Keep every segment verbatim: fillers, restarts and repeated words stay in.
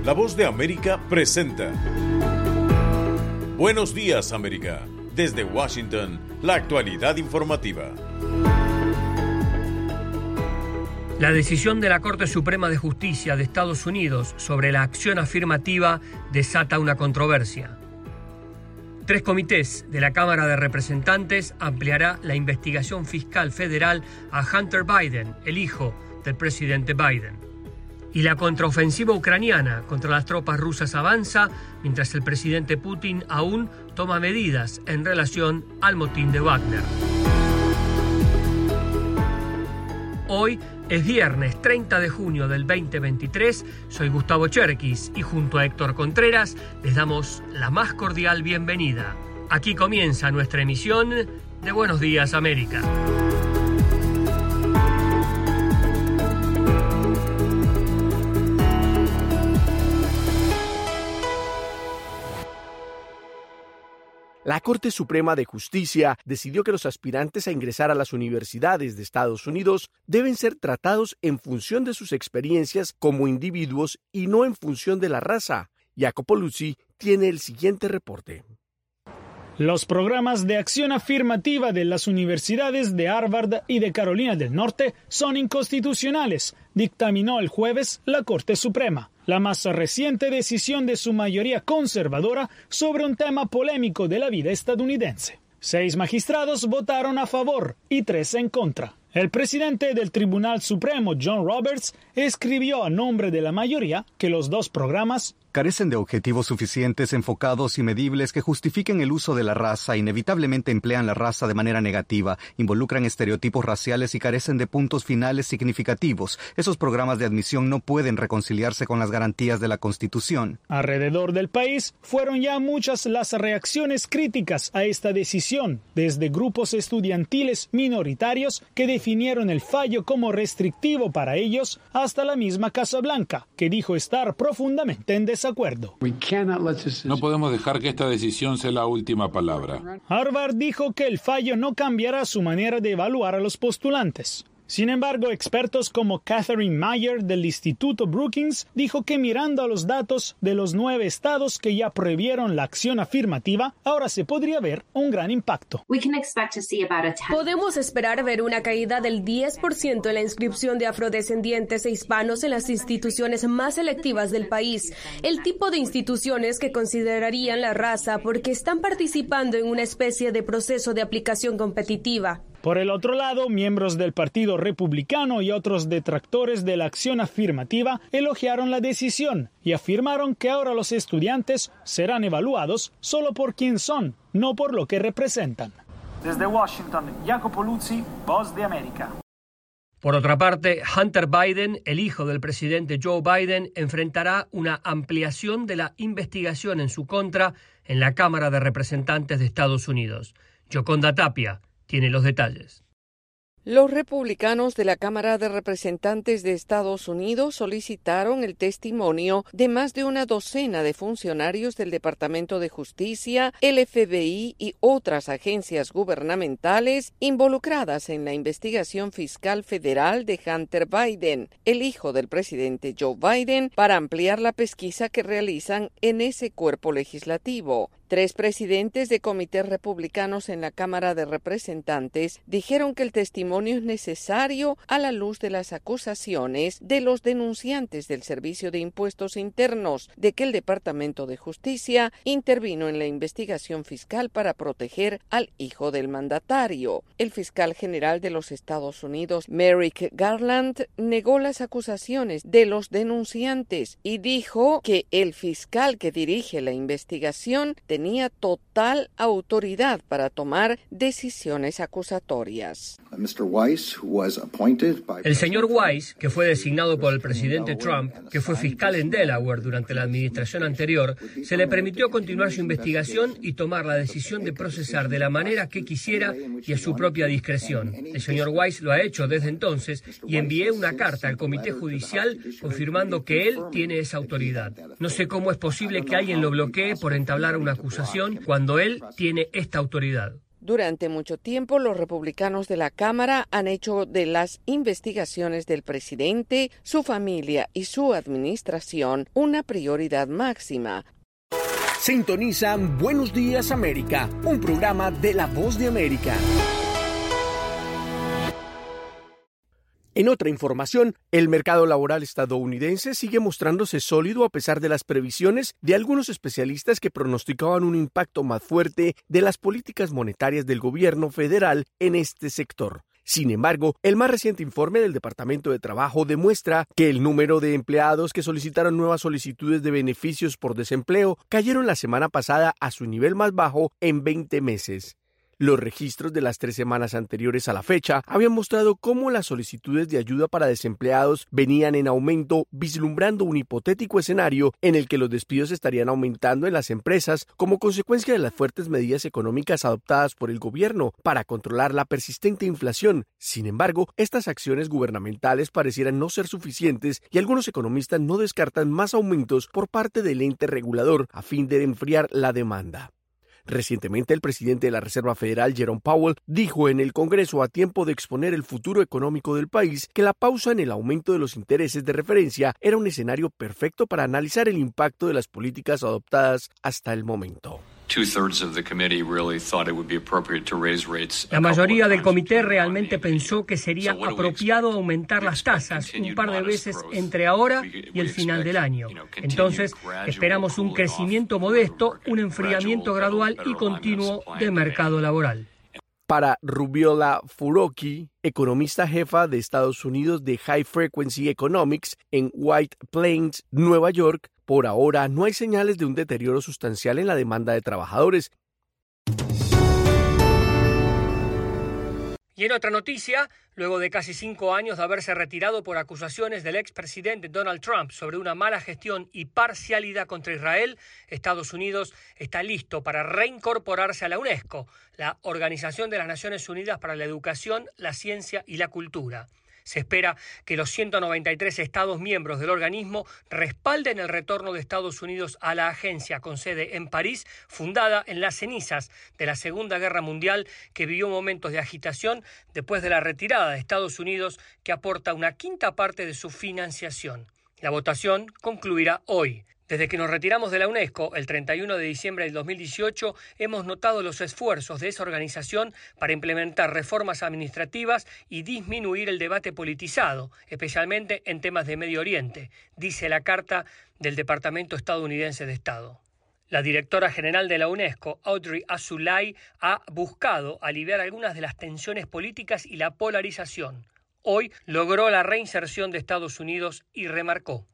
La Voz de América presenta Buenos Días, América. Desde Washington, la actualidad informativa. La decisión de la Corte Suprema de Justicia de Estados Unidos sobre la acción afirmativa desata una controversia. Tres comités de la Cámara de Representantes ampliará la investigación fiscal federal a Hunter Biden, el hijo del presidente Biden. Y la contraofensiva ucraniana contra las tropas rusas avanza, mientras el presidente Putin aún toma medidas en relación al motín de Wagner. Hoy es viernes treinta de junio del veinte veintitrés, soy Gustavo Cherkis y junto a Héctor Contreras les damos la más cordial bienvenida. Aquí comienza nuestra emisión de Buenos Días, América. La Corte Suprema de Justicia decidió que los aspirantes a ingresar a las universidades de Estados Unidos deben ser tratados en función de sus experiencias como individuos y no en función de la raza. Jacopo Luzzi tiene el siguiente reporte. Los programas de acción afirmativa de las universidades de Harvard y de Carolina del Norte son inconstitucionales, dictaminó el jueves la Corte Suprema, la más reciente decisión de su mayoría conservadora sobre un tema polémico de la vida estadounidense. Seis magistrados votaron a favor y tres en contra. El presidente del Tribunal Supremo, John Roberts, escribió a nombre de la mayoría que los dos programas carecen de objetivos suficientes, enfocados y medibles que justifiquen el uso de la raza, inevitablemente emplean la raza de manera negativa, involucran estereotipos raciales y carecen de puntos finales significativos. Esos programas de admisión no pueden reconciliarse con las garantías de la Constitución. Alrededor del país fueron ya muchas las reacciones críticas a esta decisión, desde grupos estudiantiles minoritarios que definieron el fallo como restrictivo para ellos, hasta la misma Casa Blanca, que dijo estar profundamente en desacuerdo. No podemos dejar que esta decisión sea la última palabra. Harvard dijo que el fallo no cambiará su manera de evaluar a los postulantes. Sin embargo, expertos como Catherine Mayer del Instituto Brookings dijo que mirando a los datos de los nueve estados que ya prohibieron la acción afirmativa, ahora se podría ver un gran impacto. Podemos esperar ver una caída del diez por ciento en la inscripción de afrodescendientes e hispanos en las instituciones más selectivas del país, el tipo de instituciones que considerarían la raza porque están participando en una especie de proceso de aplicación competitiva. Por el otro lado, miembros del Partido Republicano y otros detractores de la acción afirmativa elogiaron la decisión y afirmaron que ahora los estudiantes serán evaluados solo por quién son, no por lo que representan. Desde Washington, Jacopo Luzzi, Voz de América. Por otra parte, Hunter Biden, el hijo del presidente Joe Biden, enfrentará una ampliación de la investigación en su contra en la Cámara de Representantes de Estados Unidos. Yoconda Tapia tiene los detalles. Los republicanos de la Cámara de Representantes de Estados Unidos solicitaron el testimonio de más de una docena de funcionarios del Departamento de Justicia, el F B I y otras agencias gubernamentales involucradas en la investigación fiscal federal de Hunter Biden, el hijo del presidente Joe Biden, para ampliar la pesquisa que realizan en ese cuerpo legislativo. Tres presidentes de comités republicanos en la Cámara de Representantes dijeron que el testimonio es necesario a la luz de las acusaciones de los denunciantes del Servicio de Impuestos Internos de que el Departamento de Justicia intervino en la investigación fiscal para proteger al hijo del mandatario. El fiscal general de los Estados Unidos, Merrick Garland, negó las acusaciones de los denunciantes y dijo que el fiscal que dirige la investigación tenía total autoridad para tomar decisiones acusatorias. El señor Weiss, que fue designado por el presidente Trump, que fue fiscal en Delaware durante la administración anterior, se le permitió continuar su investigación y tomar la decisión de procesar de la manera que quisiera y a su propia discreción. El señor Weiss lo ha hecho desde entonces y envié una carta al Comité Judicial confirmando que él tiene esa autoridad. No sé cómo es posible que alguien lo bloquee por entablar una acusación cuando él tiene esta autoridad. Durante mucho tiempo, los republicanos de la Cámara han hecho de las investigaciones del presidente, su familia y su administración una prioridad máxima. Sintonizan Buenos Días América, un programa de La Voz de América. En otra información, el mercado laboral estadounidense sigue mostrándose sólido a pesar de las previsiones de algunos especialistas que pronosticaban un impacto más fuerte de las políticas monetarias del gobierno federal en este sector. Sin embargo, el más reciente informe del Departamento de Trabajo demuestra que el número de empleados que solicitaron nuevas solicitudes de beneficios por desempleo cayeron la semana pasada a su nivel más bajo en veinte meses. Los registros de las tres semanas anteriores a la fecha habían mostrado cómo las solicitudes de ayuda para desempleados venían en aumento, vislumbrando un hipotético escenario en el que los despidos estarían aumentando en las empresas como consecuencia de las fuertes medidas económicas adoptadas por el gobierno para controlar la persistente inflación. Sin embargo, estas acciones gubernamentales parecieran no ser suficientes y algunos economistas no descartan más aumentos por parte del ente regulador a fin de enfriar la demanda. Recientemente, el presidente de la Reserva Federal, Jerome Powell, dijo en el Congreso a tiempo de exponer el futuro económico del país que la pausa en el aumento de los intereses de referencia era un escenario perfecto para analizar el impacto de las políticas adoptadas hasta el momento. La mayoría del comité realmente pensó que sería apropiado aumentar las tasas un par de veces entre ahora y el final del año. Entonces, esperamos un crecimiento modesto, un enfriamiento gradual y continuo del mercado laboral. Para Rubiola Furoki, economista jefa de Estados Unidos de High Frequency Economics en White Plains, Nueva York, por ahora no hay señales de un deterioro sustancial en la demanda de trabajadores. Y en otra noticia, luego de casi cinco años de haberse retirado por acusaciones del expresidente Donald Trump sobre una mala gestión y parcialidad contra Israel, Estados Unidos está listo para reincorporarse a la UNESCO, la Organización de las Naciones Unidas para la Educación, la Ciencia y la Cultura. Se espera que los ciento noventa y tres Estados miembros del organismo respalden el retorno de Estados Unidos a la agencia con sede en París, fundada en las cenizas de la Segunda Guerra Mundial, que vivió momentos de agitación después de la retirada de Estados Unidos, que aporta una quinta parte de su financiación. La votación concluirá hoy. Desde que nos retiramos de la UNESCO, el treinta y uno de diciembre del dos mil dieciocho, hemos notado los esfuerzos de esa organización para implementar reformas administrativas y disminuir el debate politizado, especialmente en temas de Medio Oriente, dice la carta del Departamento estadounidense de Estado. La directora general de la UNESCO, Audrey Azoulay, ha buscado aliviar algunas de las tensiones políticas y la polarización. Hoy logró la reinserción de Estados Unidos y remarcó: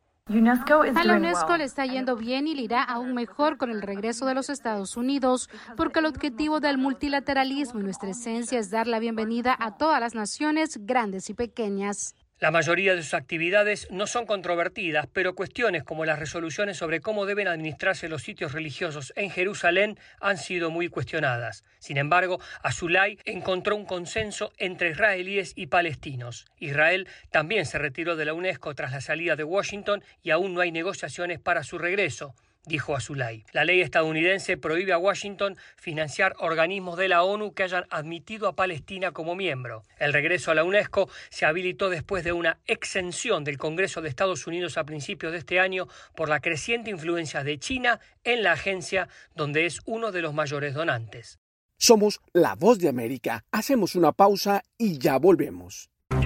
A la UNESCO le está yendo bien y le irá aún mejor con el regreso de los Estados Unidos, porque el objetivo del multilateralismo y nuestra esencia es dar la bienvenida a todas las naciones, grandes y pequeñas. La mayoría de sus actividades no son controvertidas, pero cuestiones como las resoluciones sobre cómo deben administrarse los sitios religiosos en Jerusalén han sido muy cuestionadas. Sin embargo, Azoulay encontró un consenso entre israelíes y palestinos. Israel también se retiró de la UNESCO tras la salida de Washington y aún no hay negociaciones para su regreso, dijo Azoulay. La ley estadounidense prohíbe a Washington financiar organismos de la ONU que hayan admitido a Palestina como miembro. El regreso a la UNESCO se habilitó después de una exención del Congreso de Estados Unidos a principios de este año por la creciente influencia de China en la agencia, donde es uno de los mayores donantes. Somos La Voz de América. Hacemos una pausa y ya volvemos.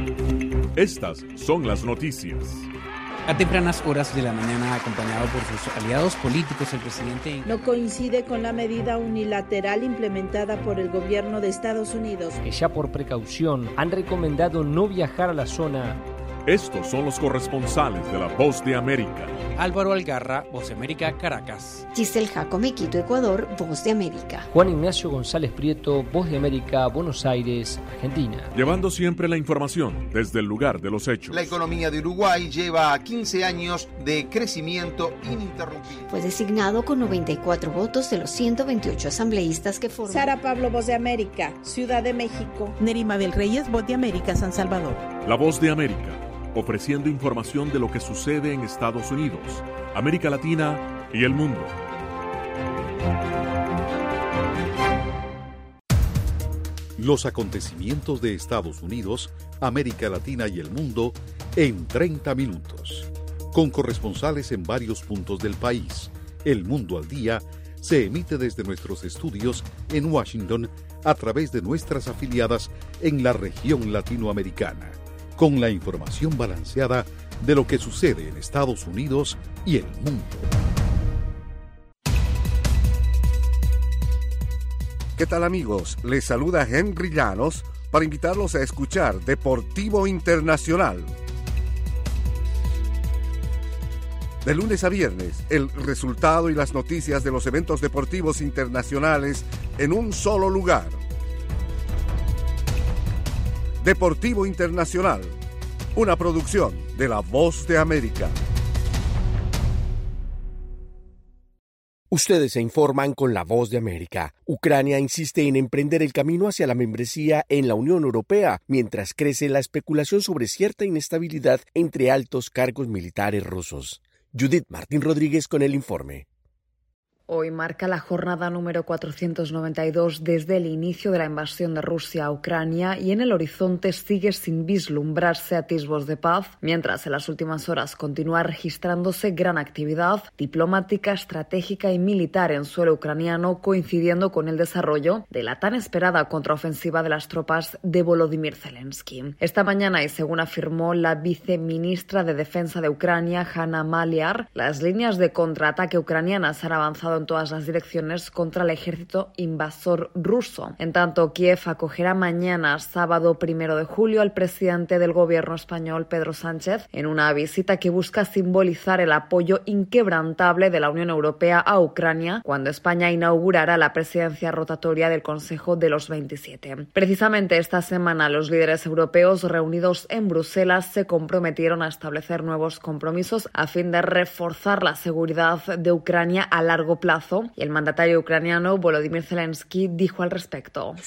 Estas son las noticias. A tempranas horas de la mañana, acompañado por sus aliados políticos, el presidente no coincide con la medida unilateral implementada por el gobierno de Estados Unidos, que ya por precaución han recomendado no viajar a la zona. Estos son los corresponsales de La Voz de América. Álvaro Algarra, Voz de América, Caracas. Giselle Jacome, Quito, Ecuador, Voz de América. Juan Ignacio González Prieto, Voz de América, Buenos Aires, Argentina. Llevando siempre la información desde el lugar de los hechos. La economía de Uruguay lleva quince años de crecimiento ininterrumpido. Fue designado con noventa y cuatro votos de los ciento veintiocho asambleístas que forman. Sara Pablo, Voz de América, Ciudad de México. Nerima Bel Reyes, Voz de América, San Salvador. La Voz de América, ofreciendo información de lo que sucede en Estados Unidos, América Latina y el mundo. Los acontecimientos de Estados Unidos, América Latina y el mundo en treinta minutos. Con corresponsales en varios puntos del país. El Mundo al Día se emite desde nuestros estudios en Washington a través de nuestras afiliadas en la región latinoamericana, con la información balanceada de lo que sucede en Estados Unidos y el mundo. ¿Qué tal, amigos? Les saluda Henry Llanos para invitarlos a escuchar Deportivo Internacional. De lunes a viernes, el resultado y las noticias de los eventos deportivos internacionales en un solo lugar. Deportivo Internacional, una producción de La Voz de América. Ustedes se informan con La Voz de América. Ucrania insiste en emprender el camino hacia la membresía en la Unión Europea, mientras crece la especulación sobre cierta inestabilidad entre altos cargos militares rusos. Judith Martín Rodríguez con el informe. Hoy marca la jornada número cuatrocientos noventa y dos desde el inicio de la invasión de Rusia a Ucrania y en el horizonte sigue sin vislumbrarse atisbos de paz, mientras en las últimas horas continúa registrándose gran actividad diplomática, estratégica y militar en suelo ucraniano, coincidiendo con el desarrollo de la tan esperada contraofensiva de las tropas de Volodymyr Zelensky. Esta mañana, y según afirmó la viceministra de Defensa de Ucrania, Hanna Maliar, las líneas de contraataque ucranianas han avanzado en todas las direcciones contra el ejército invasor ruso. En tanto, Kiev acogerá mañana, sábado primero de julio, al presidente del gobierno español, Pedro Sánchez, en una visita que busca simbolizar el apoyo inquebrantable de la Unión Europea a Ucrania cuando España inaugurará la presidencia rotatoria del Consejo de los veintisiete. Precisamente esta semana, los líderes europeos reunidos en Bruselas se comprometieron a establecer nuevos compromisos a fin de reforzar la seguridad de Ucrania a largo plazo. Plazo, y el mandatario ucraniano Volodymyr Zelensky dijo al respecto.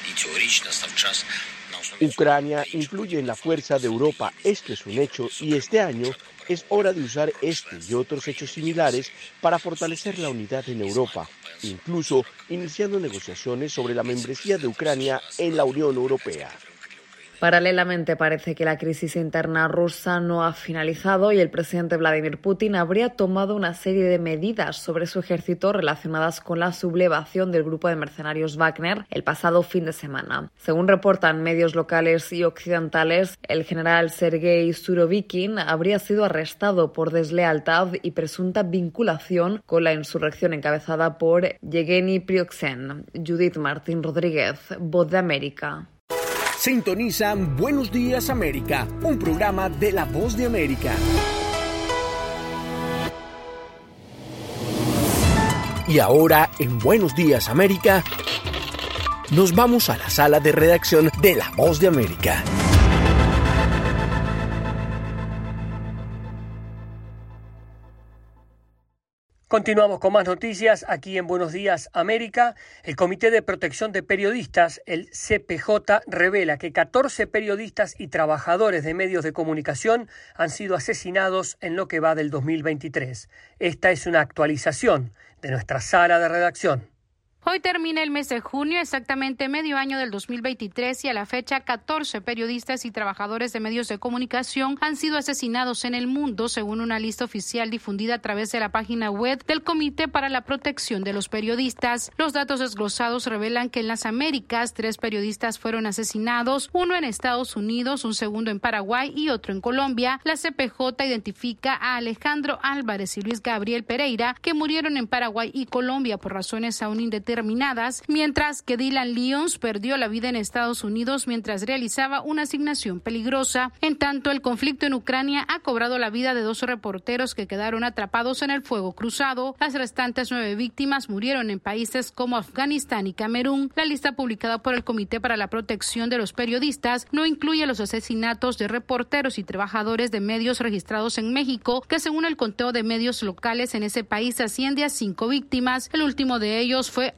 Ucrania influye en la fuerza de Europa, esto es un hecho, y este año es hora de usar este y otros hechos similares para fortalecer la unidad en Europa, incluso iniciando negociaciones sobre la membresía de Ucrania en la Unión Europea. Paralelamente, parece que la crisis interna rusa no ha finalizado y el presidente Vladimir Putin habría tomado una serie de medidas sobre su ejército relacionadas con la sublevación del grupo de mercenarios Wagner el pasado fin de semana. Según reportan medios locales y occidentales, el general Sergei Surovikin habría sido arrestado por deslealtad y presunta vinculación con la insurrección encabezada por Yevgeny Prigozhin. Judith Martín Rodríguez, Voz de América. Sintonizan Buenos Días América, un programa de La Voz de América. Y ahora, en Buenos Días América, nos vamos a la sala de redacción de La Voz de América. Continuamos con más noticias aquí en Buenos Días América. El Comité de Protección de Periodistas, el C P J, revela que catorce periodistas y trabajadores de medios de comunicación han sido asesinados en lo que va del dos mil veintitrés. Esta es una actualización de nuestra sala de redacción. Hoy termina el mes de junio, exactamente medio año del dos mil veintitrés, y a la fecha catorce periodistas y trabajadores de medios de comunicación han sido asesinados en el mundo, según una lista oficial difundida a través de la página web del Comité para la Protección de los Periodistas. Los datos desglosados revelan que en las Américas tres periodistas fueron asesinados, uno en Estados Unidos, un segundo en Paraguay y otro en Colombia. La C P J identifica a Alejandro Álvarez y Luis Gabriel Pereira, que murieron en Paraguay y Colombia por razones aún indeterminadas, mientras que Dylan Lyons perdió la vida en Estados Unidos mientras realizaba una asignación peligrosa. En tanto, el conflicto en Ucrania ha cobrado la vida de dos reporteros que quedaron atrapados en el fuego cruzado. Las restantes nueve víctimas murieron en países como Afganistán y Camerún. La lista publicada por el Comité para la Protección de los Periodistas no incluye los asesinatos de reporteros y trabajadores de medios registrados en México, que según el conteo de medios locales en ese país asciende a cinco víctimas. El último de ellos fue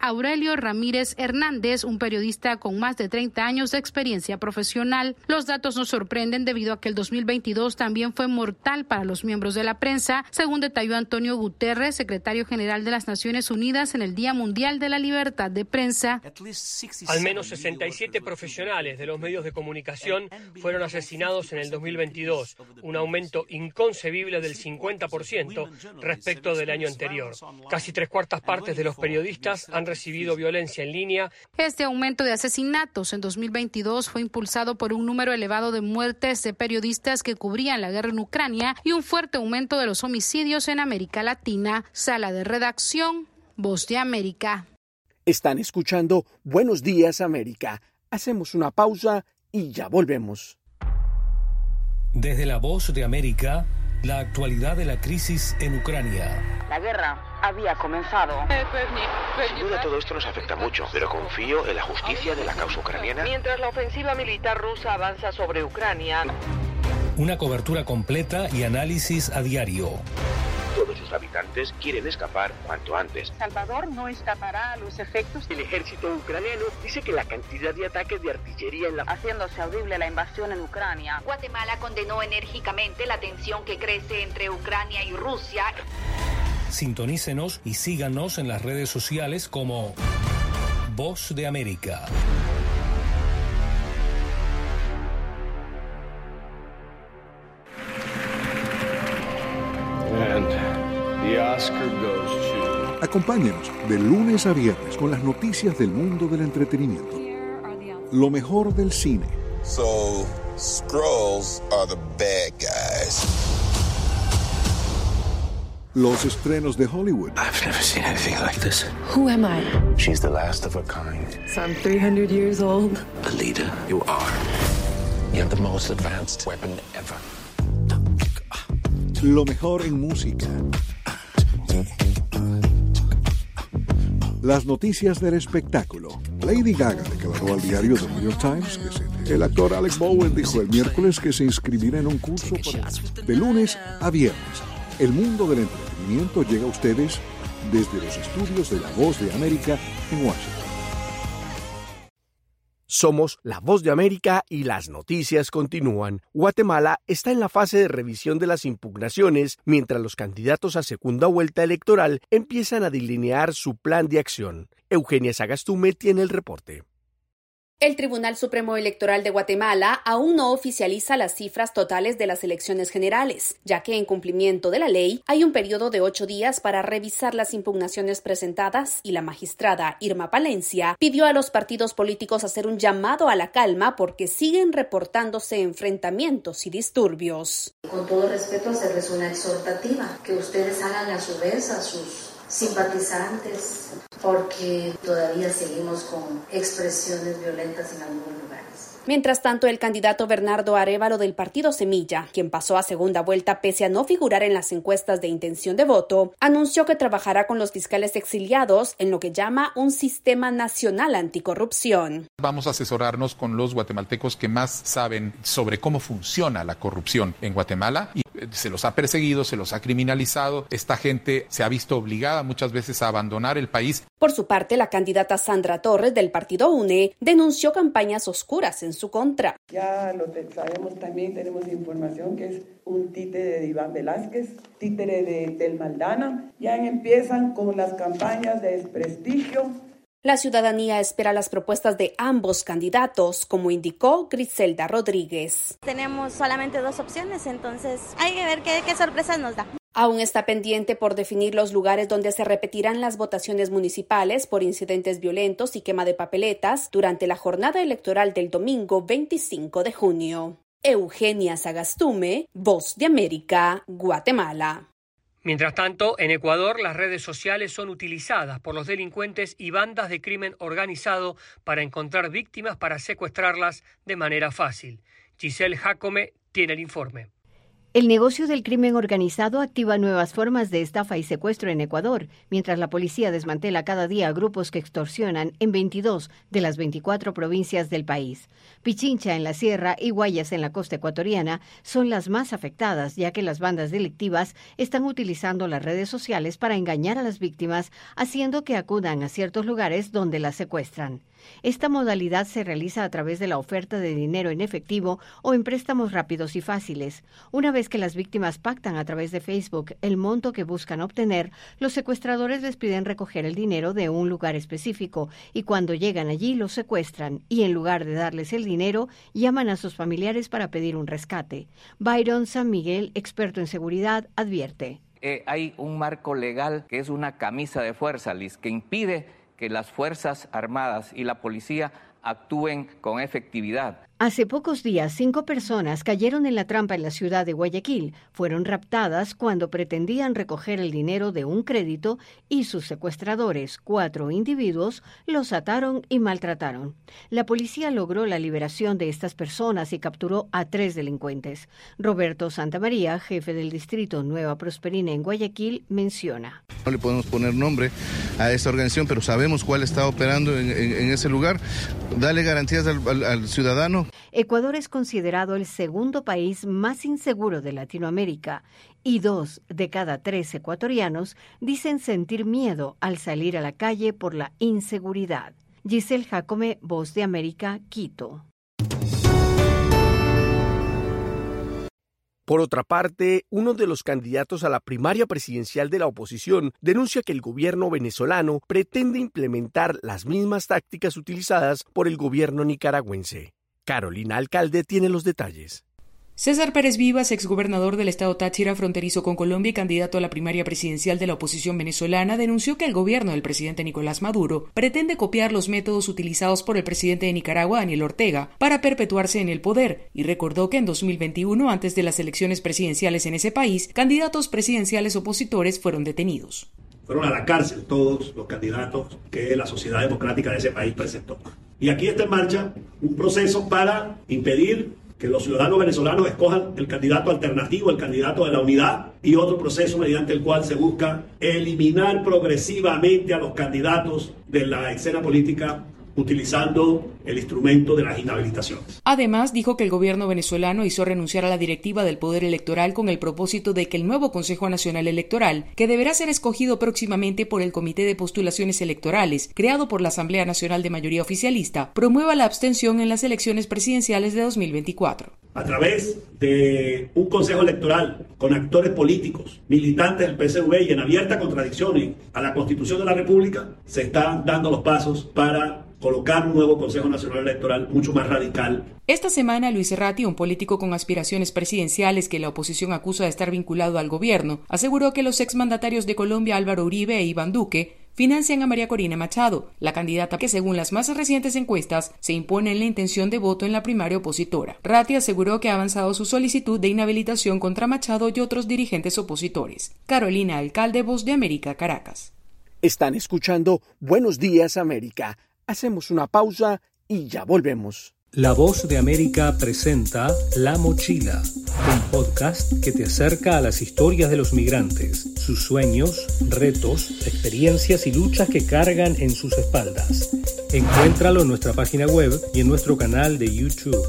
Aurelio Ramírez Hernández, un periodista con más de treinta años de experiencia profesional. Los datos nos sorprenden debido a que el dos mil veintidós también fue mortal para los miembros de la prensa, según detalló Antonio Guterres, secretario general de las Naciones Unidas en el Día Mundial de la Libertad de Prensa. Al menos sesenta y siete profesionales de los medios de comunicación fueron asesinados en el dos mil veintidós, un aumento inconcebible del cincuenta por ciento respecto del año anterior. Casi tres cuartas partes de los periodistas han recibido violencia en línea. Este aumento de asesinatos en dos mil veintidós fue impulsado por un número elevado de muertes de periodistas que cubrían la guerra en Ucrania y un fuerte aumento de los homicidios en América Latina. Sala de redacción, Voz de América. Están escuchando Buenos Días América. Hacemos una pausa y ya volvemos. Desde la Voz de América, la actualidad de la crisis en Ucrania. La guerra había comenzado. Sin duda todo esto nos afecta mucho, pero confío en la justicia de la causa ucraniana. Mientras la ofensiva militar rusa avanza sobre Ucrania. Una cobertura completa y análisis a diario. Todos sus habitantes quieren escapar cuanto antes. Salvador no escapará a los efectos. El ejército ucraniano dice que la cantidad de ataques de artillería en la... haciéndose audible la invasión en Ucrania. Guatemala condenó enérgicamente la tensión que crece entre Ucrania y Rusia. Sintonícenos y síganos en las redes sociales como Voz de América. And the Oscar goes to... Acompáñenos de lunes a viernes con las noticias del mundo del entretenimiento. Lo mejor del cine. So, Skrulls are the bad guys. Los estrenos de Hollywood. I've never seen anything like this. Who am I? She's the last of her kind. So I'm three hundred years old. The leader you are. You have the most advanced weapon ever. Lo mejor en música. Las noticias del espectáculo. Lady Gaga declaró al diario The New York Times que se... El actor Alec Bowen dijo el miércoles que se inscribirá en un curso para... de lunes a viernes. El mundo del entretenimiento llega a ustedes desde los estudios de La Voz de América en Washington. Somos La Voz de América y las noticias continúan. Guatemala está en la fase de revisión de las impugnaciones, mientras los candidatos a segunda vuelta electoral empiezan a delinear su plan de acción. Eugenia Sagastume tiene el reporte. El Tribunal Supremo Electoral de Guatemala aún no oficializa las cifras totales de las elecciones generales, ya que en cumplimiento de la ley hay un periodo de ocho días para revisar las impugnaciones presentadas y la magistrada Irma Palencia pidió a los partidos políticos hacer un llamado a la calma porque siguen reportándose enfrentamientos y disturbios. Con todo respeto, hacerles una exhortativa, que ustedes hagan a su vez a sus simpatizantes, porque todavía seguimos con expresiones violentas en algunos lugares. Mientras tanto, el candidato Bernardo Arévalo del partido Semilla, quien pasó a segunda vuelta pese a no figurar en las encuestas de intención de voto, anunció que trabajará con los fiscales exiliados en lo que llama un sistema nacional anticorrupción. Vamos a asesorarnos con los guatemaltecos que más saben sobre cómo funciona la corrupción en Guatemala y se los ha perseguido, se los ha criminalizado. Esta gente se ha visto obligada muchas veces a abandonar el país. Por su parte, la candidata Sandra Torres del partido UNE denunció campañas oscuras en su contra. Ya lo sabemos también, tenemos información que es un títere de Iván Velázquez, títere de, del Maldana. Ya empiezan con las campañas de desprestigio. La ciudadanía espera las propuestas de ambos candidatos, como indicó Griselda Rodríguez. Tenemos solamente dos opciones, entonces hay que ver qué, qué sorpresas nos da. Aún está pendiente por definir los lugares donde se repetirán las votaciones municipales por incidentes violentos y quema de papeletas durante la jornada electoral del domingo veinticinco de junio. Eugenia Sagastume, Voz de América, Guatemala. Mientras tanto, en Ecuador las redes sociales son utilizadas por los delincuentes y bandas de crimen organizado para encontrar víctimas para secuestrarlas de manera fácil. Giselle Jacome tiene el informe. El negocio del crimen organizado activa nuevas formas de estafa y secuestro en Ecuador, mientras la policía desmantela cada día grupos que extorsionan en veintidós de las veinticuatro provincias del país. Pichincha en la sierra y Guayas en la costa ecuatoriana son las más afectadas, ya que las bandas delictivas están utilizando las redes sociales para engañar a las víctimas, haciendo que acudan a ciertos lugares donde las secuestran. Esta modalidad se realiza a través de la oferta de dinero en efectivo o en préstamos rápidos y fáciles. Una vez que las víctimas pactan a través de Facebook el monto que buscan obtener, los secuestradores les piden recoger el dinero de un lugar específico y cuando llegan allí los secuestran y en lugar de darles el dinero, llaman a sus familiares para pedir un rescate. Byron San Miguel, experto en seguridad, advierte. Eh, hay un marco legal que es una camisa de fuerza, Liz, que impide que las Fuerzas Armadas y la policía actúen con efectividad. Hace pocos días, cinco personas cayeron en la trampa en la ciudad de Guayaquil. Fueron raptadas cuando pretendían recoger el dinero de un crédito y sus secuestradores, cuatro individuos, los ataron y maltrataron. La policía logró la liberación de estas personas y capturó a tres delincuentes. Roberto Santamaría, jefe del distrito Nueva Prosperina en Guayaquil, menciona. No le podemos poner nombre a esta organización, pero sabemos cuál está operando en, en, en ese lugar. Dale garantías al, al, al ciudadano. Ecuador es considerado el segundo país más inseguro de Latinoamérica y dos de cada tres ecuatorianos dicen sentir miedo al salir a la calle por la inseguridad. Giselle Jacome, Voz de América, Quito. Por otra parte, uno de los candidatos a la primaria presidencial de la oposición denuncia que el gobierno venezolano pretende implementar las mismas tácticas utilizadas por el gobierno nicaragüense. Carolina Alcalde tiene los detalles. César Pérez Vivas, exgobernador del estado Táchira, fronterizo con Colombia y candidato a la primaria presidencial de la oposición venezolana, denunció que el gobierno del presidente Nicolás Maduro pretende copiar los métodos utilizados por el presidente de Nicaragua, Daniel Ortega, para perpetuarse en el poder, y recordó que en dos mil veintiuno, antes de las elecciones presidenciales en ese país, candidatos presidenciales opositores fueron detenidos. Fueron a la cárcel todos los candidatos que la sociedad democrática de ese país presentó. Y aquí está en marcha un proceso para impedir que los ciudadanos venezolanos escojan el candidato alternativo, el candidato de la unidad, y otro proceso mediante el cual se busca eliminar progresivamente a los candidatos de la escena política utilizando el instrumento de las inhabilitaciones. Además, dijo que el gobierno venezolano hizo renunciar a la directiva del Poder Electoral con el propósito de que el nuevo Consejo Nacional Electoral, que deberá ser escogido próximamente por el Comité de Postulaciones Electorales, creado por la Asamblea Nacional de Mayoría Oficialista, promueva la abstención en las elecciones presidenciales de dos mil veinticuatro. A través de un Consejo Electoral con actores políticos, militantes del P S V y en abierta contradicción a la Constitución de la República, se están dando los pasos para colocar un nuevo Consejo Nacional Electoral mucho más radical. Esta semana, Luis Ratti, un político con aspiraciones presidenciales que la oposición acusa de estar vinculado al gobierno, aseguró que los exmandatarios de Colombia, Álvaro Uribe e Iván Duque, financian a María Corina Machado, la candidata que según las más recientes encuestas se impone en la intención de voto en la primaria opositora. Ratti aseguró que ha avanzado su solicitud de inhabilitación contra Machado y otros dirigentes opositores. Carolina Alcalde, Voz de América, Caracas. Están escuchando Buenos Días América. Hacemos una pausa y ya volvemos. La Voz de América presenta La Mochila, un podcast que te acerca a las historias de los migrantes, sus sueños, retos, experiencias y luchas que cargan en sus espaldas. Encuéntralo en nuestra página web y en nuestro canal de YouTube.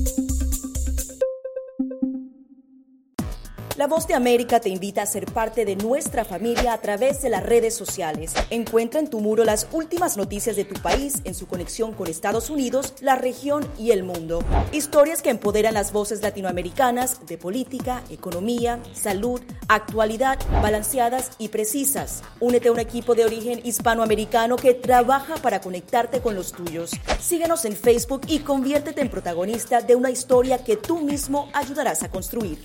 La Voz de América te invita a ser parte de nuestra familia a través de las redes sociales. Encuentra en tu muro las últimas noticias de tu país en su conexión con Estados Unidos, la región y el mundo. Historias que empoderan las voces latinoamericanas de política, economía, salud, actualidad, balanceadas y precisas. Únete a un equipo de origen hispanoamericano que trabaja para conectarte con los tuyos. Síguenos en Facebook y conviértete en protagonista de una historia que tú mismo ayudarás a construir.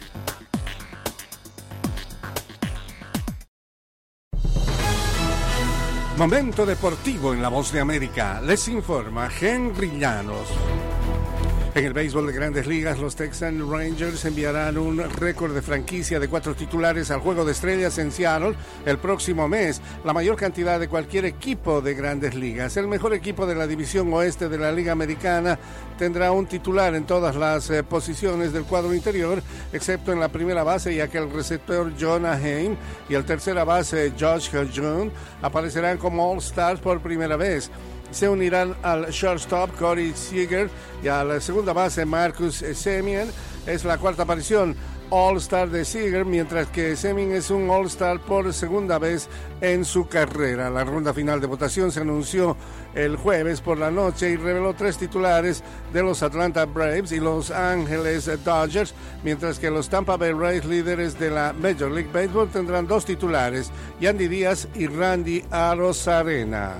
Momento deportivo en La Voz de América. Les informa Henry Llanos. En el béisbol de Grandes Ligas, los Texas Rangers enviarán un récord de franquicia de cuatro titulares al Juego de Estrellas en Seattle el próximo mes, la mayor cantidad de cualquier equipo de Grandes Ligas. El mejor equipo de la División Oeste de la Liga Americana tendrá un titular en todas las eh, posiciones del cuadro interior, excepto en la primera base, ya que el receptor Jonah Heim y el tercera base Josh June aparecerán como All-Stars por primera vez. Se unirán al shortstop Corey Seager y a la segunda base Marcus Semien. Es la cuarta aparición All-Star de Seager, mientras que Semien es un All-Star por segunda vez en su carrera. La ronda final de votación se anunció el jueves por la noche y reveló tres titulares de los Atlanta Braves y Los Angeles Dodgers, mientras que los Tampa Bay Rays, líderes de la Major League Baseball, tendrán dos titulares, Yandy Díaz y Randy Arozarena.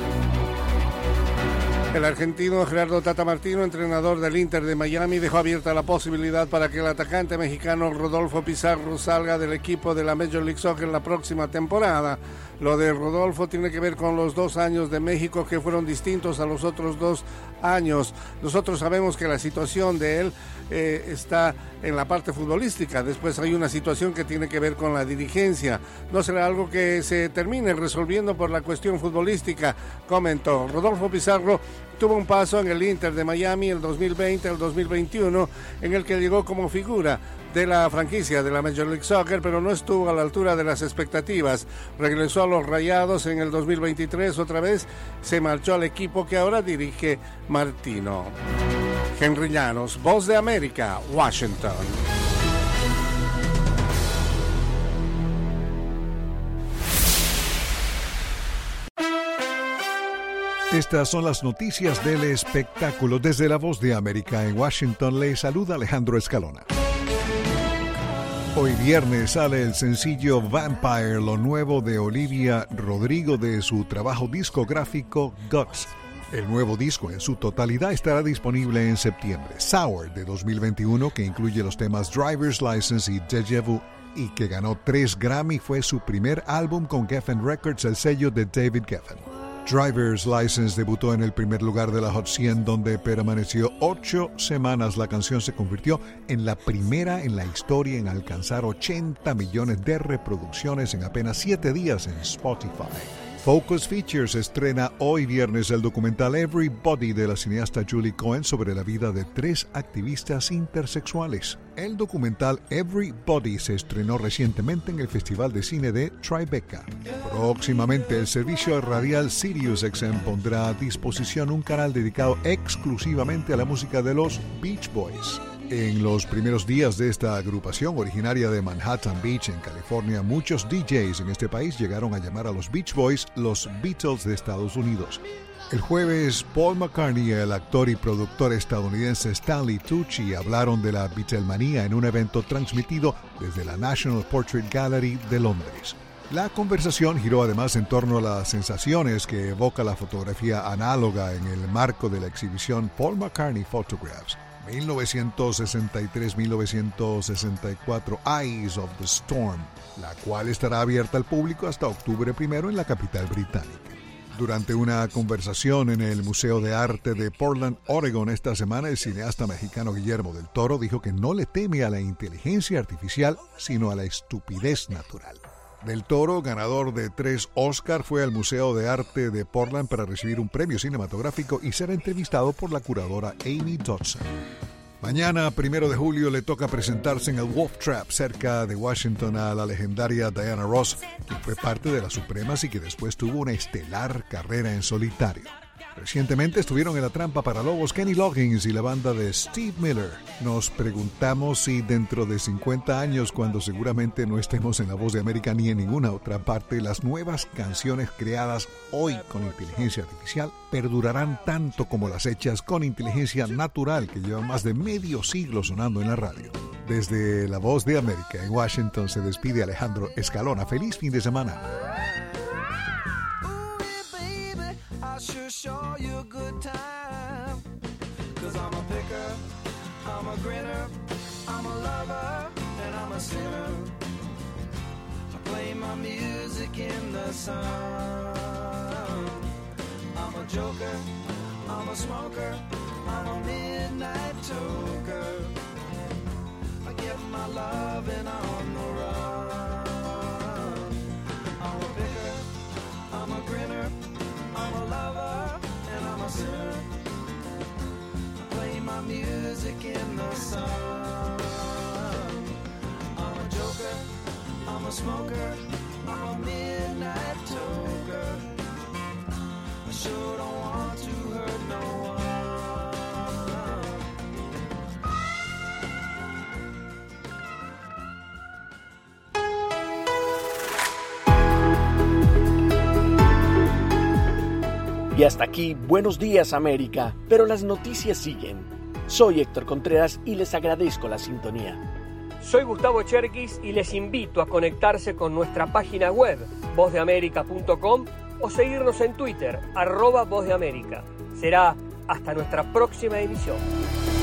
El argentino Gerardo Tata Martino, entrenador del Inter de Miami, dejó abierta la posibilidad para que el atacante mexicano Rodolfo Pizarro salga del equipo de la Major League Soccer la próxima temporada. Lo de Rodolfo tiene que ver con los dos años de México que fueron distintos a los otros dos años. Nosotros sabemos que la situación de él eh, está en la parte futbolística. Después hay una situación que tiene que ver con la dirigencia. No será algo que se termine resolviendo por la cuestión futbolística, comentó. Rodolfo Pizarro tuvo un paso en el Inter de Miami el dos mil veinte al dos mil veintiuno, en el que llegó como figura de la franquicia de la Major League Soccer, pero no estuvo a la altura de las expectativas. Regresó a los Rayados en el dos mil veintitrés otra vez, se marchó al equipo que ahora dirige Martino. Henry Llanos, Voz de América, Washington. Estas son las noticias del espectáculo. Desde la Voz de América en Washington le saluda Alejandro Escalona. Hoy viernes sale el sencillo Vampire, lo nuevo de Olivia Rodrigo de su trabajo discográfico Guts. El nuevo disco en su totalidad estará disponible en septiembre. Sour de dos mil veintiuno, que incluye los temas Driver's License y Deja Vu, y que ganó tres Grammy, fue su primer álbum con Geffen Records, el sello de David Geffen. Driver's License debutó en el primer lugar de la Hot cien, donde permaneció ocho semanas. La canción se convirtió en la primera en la historia en alcanzar ochenta millones de reproducciones en apenas siete días en Spotify. Focus Features estrena hoy viernes el documental Everybody de la cineasta Julie Cohen sobre la vida de tres activistas intersexuales. El documental Everybody se estrenó recientemente en el Festival de Cine de Tribeca. Próximamente el servicio radial SiriusXM pondrá a disposición un canal dedicado exclusivamente a la música de los Beach Boys. En los primeros días de esta agrupación, originaria de Manhattan Beach, en California, muchos D Js en este país llegaron a llamar a los Beach Boys los Beatles de Estados Unidos. El jueves, Paul McCartney y el actor y productor estadounidense Stanley Tucci hablaron de la Beatlemanía en un evento transmitido desde la National Portrait Gallery de Londres. La conversación giró además en torno a las sensaciones que evoca la fotografía análoga en el marco de la exhibición Paul McCartney Photographs. mil novecientos sesenta y tres a mil novecientos sesenta y cuatro Eyes of the Storm, la cual estará abierta al público hasta octubre primero en la capital británica. Durante una conversación en el Museo de Arte de Portland, Oregon, esta semana, el cineasta mexicano Guillermo del Toro dijo que no le teme a la inteligencia artificial, sino a la estupidez natural. Del Toro, ganador de tres Oscar, fue al Museo de Arte de Portland para recibir un premio cinematográfico y ser entrevistado por la curadora Amy Dodson. Mañana, primero de julio, le toca presentarse en el Wolf Trap, cerca de Washington, a la legendaria Diana Ross, quien fue parte de las Supremas y que después tuvo una estelar carrera en solitario. Recientemente estuvieron en la trampa para lobos Kenny Loggins y la banda de Steve Miller. Nos preguntamos si dentro de cincuenta años, cuando seguramente no estemos en La Voz de América ni en ninguna otra parte, las nuevas canciones creadas hoy con inteligencia artificial perdurarán tanto como las hechas con inteligencia natural que llevan más de medio siglo sonando en la radio. Desde La Voz de América en Washington se despide Alejandro Escalona. Feliz fin de semana. I sure show you a good time. Cause I'm a picker, I'm a grinner, I'm a lover, and I'm a sinner. I play my music in the sun. I'm a joker, I'm a smoker, I'm a midnight toker. I get my loving on the run. I'm a picker, I'm a grinner, I'm a lover, and I'm a sinner. I play my music in the sun. I'm a joker, I'm a smoker, I'm a midnight toker. I sure don't want to hurt no one. Y hasta aquí, Buenos Días América, pero las noticias siguen. Soy Héctor Contreras y les agradezco la sintonía. Soy Gustavo Cherkis y les invito a conectarse con nuestra página web, voz de américa punto com, o seguirnos en Twitter, arroba Voz de América. Será hasta nuestra próxima emisión.